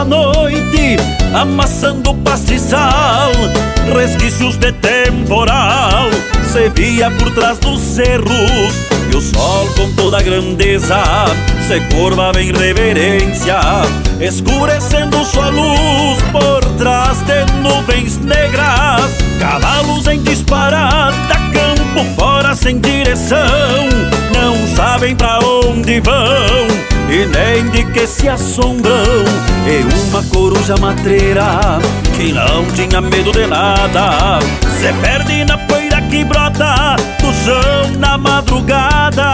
noite, amassando pastizal. Resquícios de temporal se via por trás dos cerros, e o sol com toda a grandeza se curvava em reverência, escurecendo sua luz por trás de nuvens negras. Cavalos em disparada, campo fora sem direção, não sabem pra onde vão e nem de que se assombram. E uma coruja matreira que não tinha medo de nada se perde na poeira que brota do chão na madrugada.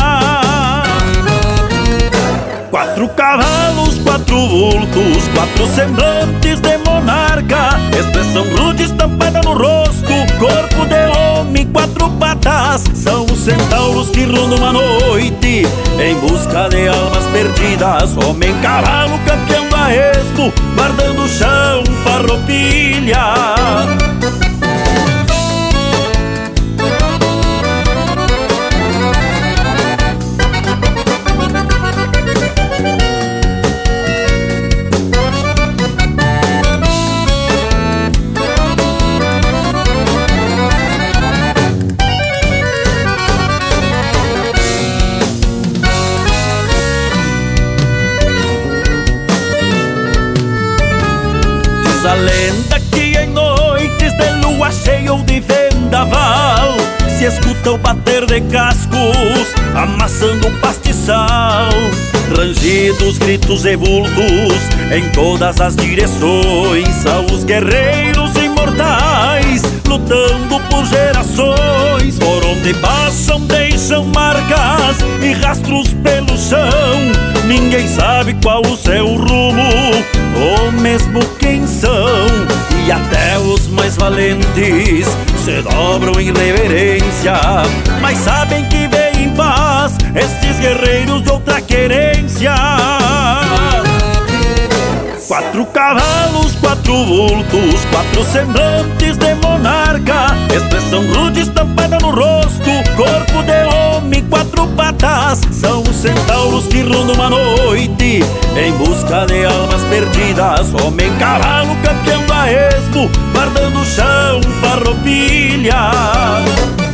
Quatro cavalos, quatro vultos, quatro semblantes de monarca, expressão rude estampada no rosto, corpo de homem, quatro patas. São os centauros que rondam a noite em busca de almas perdidas. Homem, cavalo, campeão da esmo, guardando o chão, farroupilha. A lenda que em noites de lua cheia ou de vendaval se escuta o bater de cascos amassando um pastiçal. Rangidos, gritos e vultos em todas as direções, são os guerreiros imortais lutando por gerações. Por onde passam deixam marcas e rastros pelo chão, ninguém sabe qual o seu rumo ou mesmo quem são. E até os mais valentes se dobram em reverência, mas sabem que vêm em paz estes guerreiros de outra querência. Quatro cavalos, quatro vultos, quatro semblantes de monarca, expressão rude estampada no rosto, corpo de homem, quatro patas. São os centauros que rondam a noite em busca de almas perdidas. Homem, cavalo, campeão da esmo, guardando o chão, farroupilha.